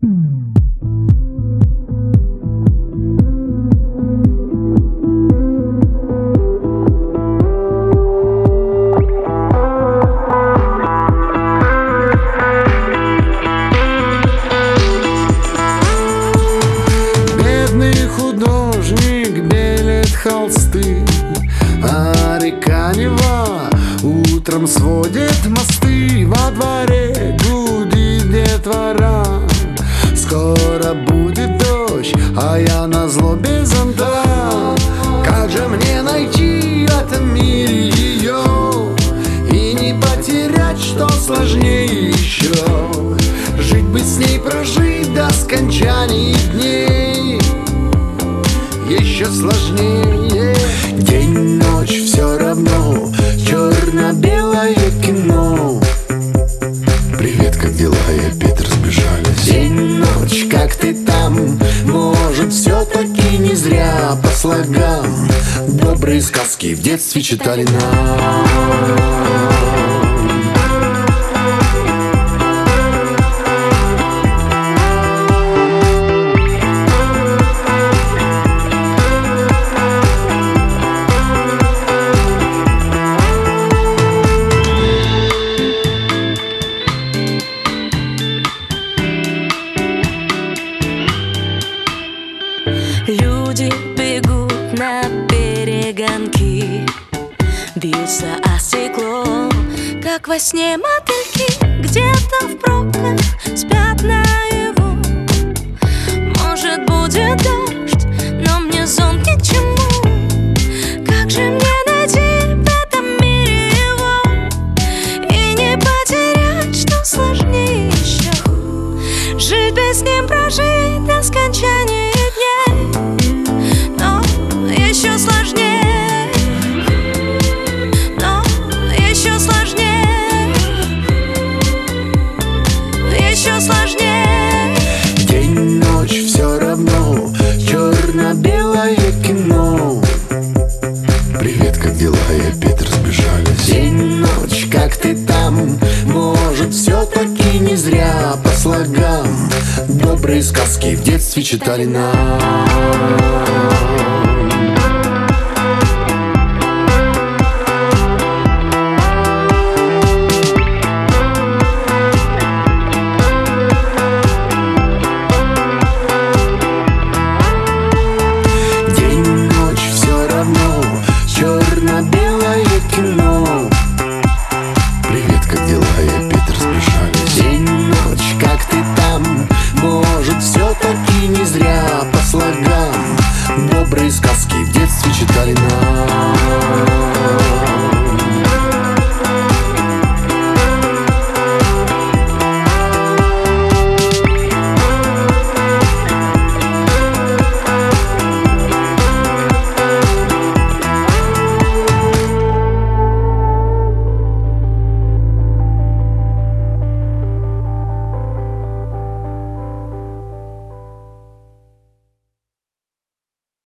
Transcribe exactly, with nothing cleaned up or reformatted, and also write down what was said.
Холсты, а река Нева утром сводит мосты. Во дворе гудит детвора, скоро будет дождь, а я назло без зонта. Как же мне найти в этом мире ее и не потерять, что сложнее еще? Жить бы с ней, прожить до скончания дней еще сложнее. День, ночь, все равно, черно-белое кино. Привет, как дела? И опять разбежались. День, ночь, как ты там? Может, все-таки не зря по слогам добрые сказки в детстве читали нам. Люди бегут на перегонки, бьются о стекло, как во сне мотыльки. Где-то в пробках спят наяву. Может, будет дождь, но мне зонт ни к чему. Как же мне найти в этом мире его и не потерять, что сложнее еще? Жить без ним, прожить до скончания дней, но еще сложнее, но еще сложнее, еще сложнее. День, ночь, все равно, черно-белое кино. Привет, как дела? И опять разбежались. День, ночь, как ты там? Может, все-таки не зря по слогам добрые сказки в детстве читали нам.